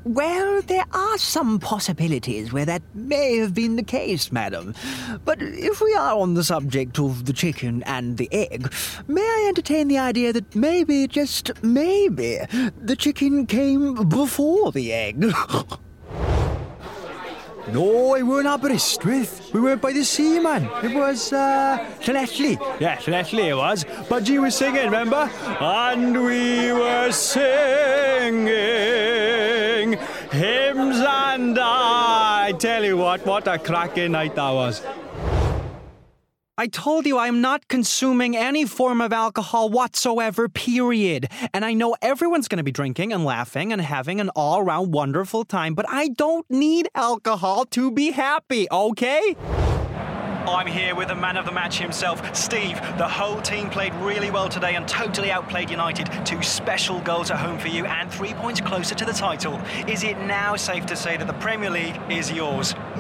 Well, there are some possibilities where that may have been the case, madam. But if we are on the subject of the chicken and the egg, may I entertain the idea that maybe, just maybe, the chicken came before the egg? No, it weren't Aberystwyth. We weren't by the sea, man. It was, Llanelli. Yeah, Llanelli it was. Budgie was singing, remember? And we were singing hymns and I tell you what a cracking night that was. I told you I'm not consuming any form of alcohol whatsoever, period. And I know everyone's going to be drinking and laughing and having an all-around wonderful time, but I don't need alcohol to be happy, okay? I'm here with the man of the match himself, Steve. The whole team played really well today and totally outplayed United. 2 special goals at home for you and 3 points closer to the title. Is it now safe to say that the Premier League is yours?